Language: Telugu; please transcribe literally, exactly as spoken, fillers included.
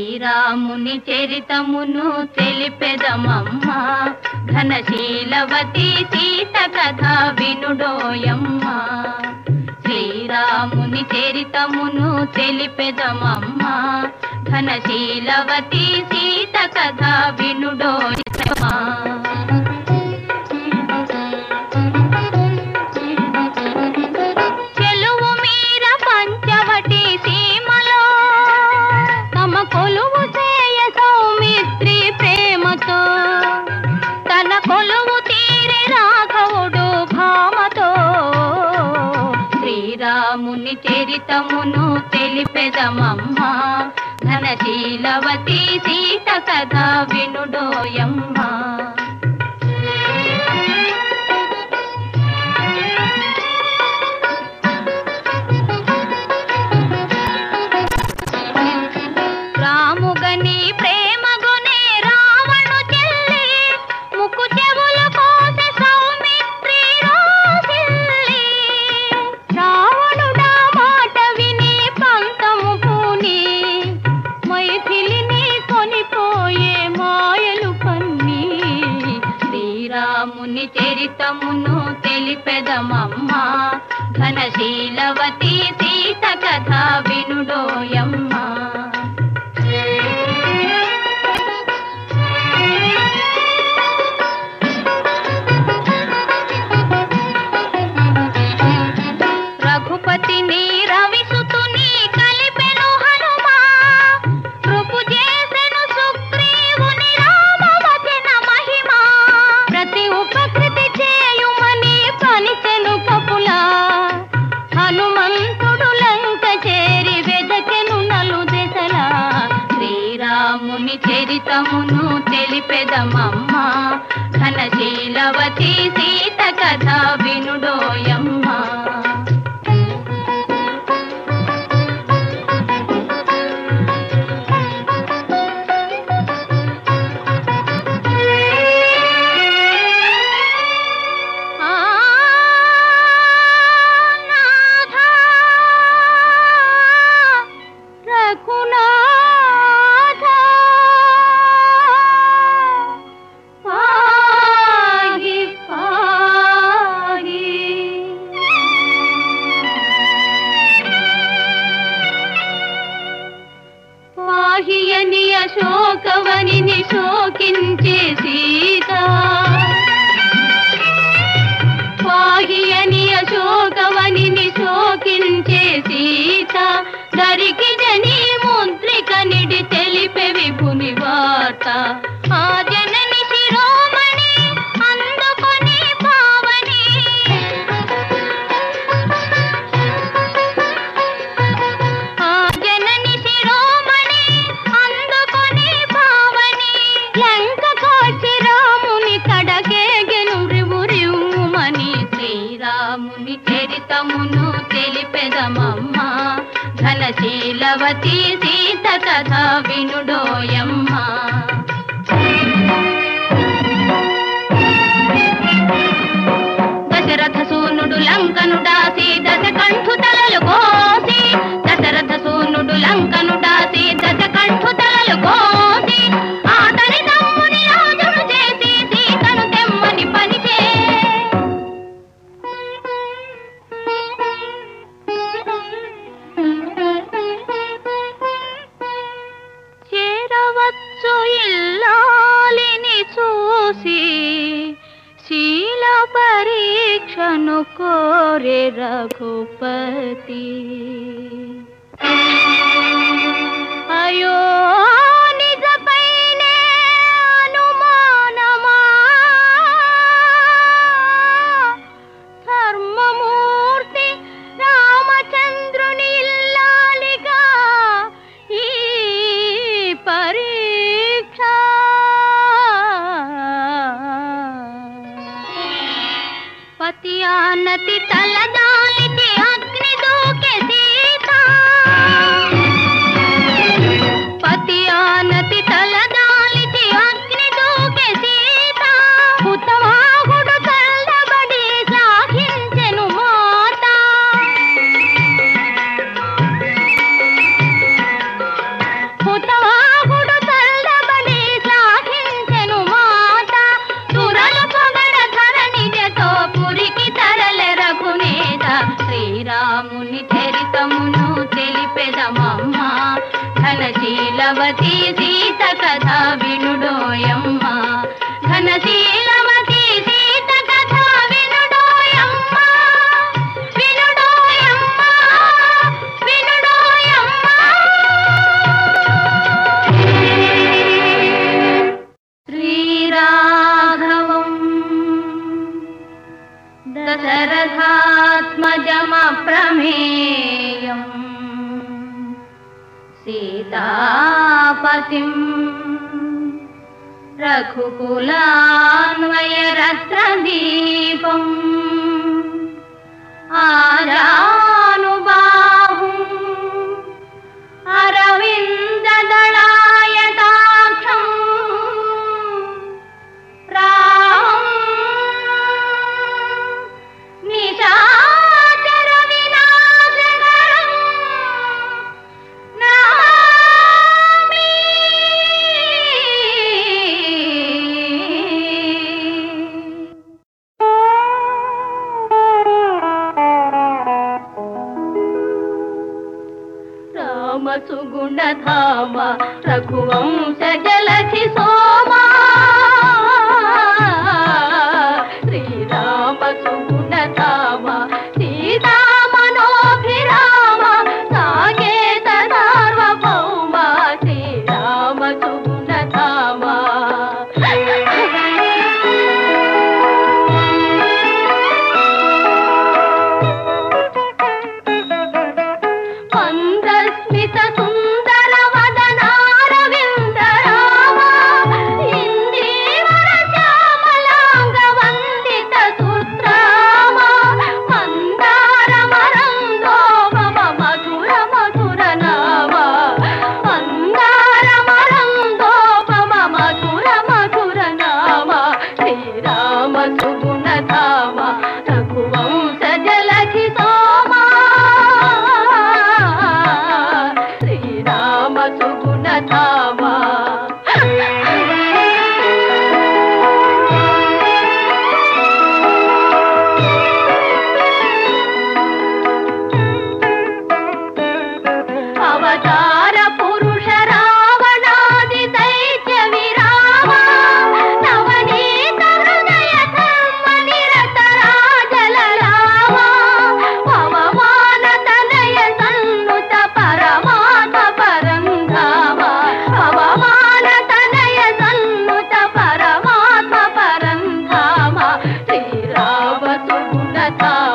శ్రీరాముని చరితమును తెలిపెదమమ్మా, ఘనశీలవతి సీత కథ వినుడోయమ్మా. శ్రీరాముని చరితమును తెలిపెదమమ్మా, ఘనశీలవతి సీత కథ వినుడోయమ్మా. శ్రీరాముని చరితమును తెలిపెదమమ్మా, ఘనశీలవతి సీత కథ వినుడోయమ్మా. రాముగని ప్రేమగునే రావణు చెల్లి, ముక్కు చెవుల కోసె సౌమిత్రి రోసిల్లి. రావణుడా మాట విని పంతము పూని, మైథిలిని కొనిపోయే మాయలు పన్ని. శ్రీరాముని చరితమును తెలిపెదమమ్మా, ఘనశీలవతి సీత కథ వినుడోయమ్మా. రఘుపతిని రవిసుతుని కలిపెను హనుమా, కృపు చేసెను సుగ్రీవుని రామవచన మహిమా. ప్రతి ఉపకృతి చేయుమని పలిచెను కపులా, హనుమంతుడు లంక చేరి వెదకెను నలు దెసలా. శ్రీరాముని చరితమును తెలిపెదమమ్మా, ఘనశీలవతి సీత కథ వినుడోయమ్మా. పాహియని అశోకవనిని శోకించే సీత, పాహియని అశోకవనిని శోకించే సీత. దరికి జని ముద్రిక నిడి తెలిపే విభుని వార్త. ఆ జనని శిరోమణి అందుకొని పావని, ఆ జనని శిరోమణి అందుకొని పావని. లంక కోచి రాముని కడకేగెను రివు రివ్వుమని. శ్రీరాముని చరితమును తెలిపెదమమ్మా, ఘనశీలవతి సీత కథ వినుడోయమ్మా. దశరథ సూనుడు లంకను దాసి దశ కంఠు తలలు కోసి, దశరథ సూనుడు లంకను దాసి దశ కంఠు తలలు కోసి. ఆతని తమ్ముని రాజును చేసి సీతను తెమ్మని పనిచే. చేరవచ్చు ఇల్లాలిని చూసి, శీల పరీక్షను కోరే రఘుపతి. అయో నిజపైనే అనుమానమా, ధర్మమూర్తి రామచంద్రుని ఇల్లాలిగా ఈ పరీక్ష. పతి ఆనతి తలదాలిచి అగ్ని దూకే సీత, పతి ఆనతి తలదాలిచి అగ్ని దూకే సీత. హుతవాహుడు కళ్ళబడి సాగించెను మాత. హుతవా ఘనశీలవతి సీత కథ వినుడోయమ్మ ఘనశీలవతి సీత కథ వినుడోయమ్మ వినుడోయమ్మ వినుడోయమ్మ. శ్రీరాఘవం దశరథాత్మజమప్రమేయం సీతాపతిం రఘుకులాన్వయరత్నదీపం ఆజానుబాహుం అరవిందదళాయతాక్షం రామం నిశాచర వినాశకరం నమామి. రామ సుగుణధామ రఘువంశ జలధి సోమా శ్రీరామ సుగుణధామ సీతా మనోభిరామ సాకేత సార్వభౌమ శ్రీరామ సుగుణధామ. మందస్మిత సుందర వదనారవింద రామ ఇందీవర శ్యామలాంగ వందిత సుత్రామ మందార మరందోపమ మధుర మధుర నామ మందార మరందోపమ మధుర మధుర నామ శ్రీరామ సుగుణధామ రఘువంశ జలధి సోమా శ్రీరామ సుగుణధామ. అవతార పురుష రావణాది దైత్య విరామ నవనీత హృదయ ధర్మ నిరత రాజల రామ పవమాన తనయ సన్నుత పరమాత్మ పరంధామ పవమాన తనయ సన్నుత పరమాత్మ పరంధామ శ్రీరామ సుగుణధామ.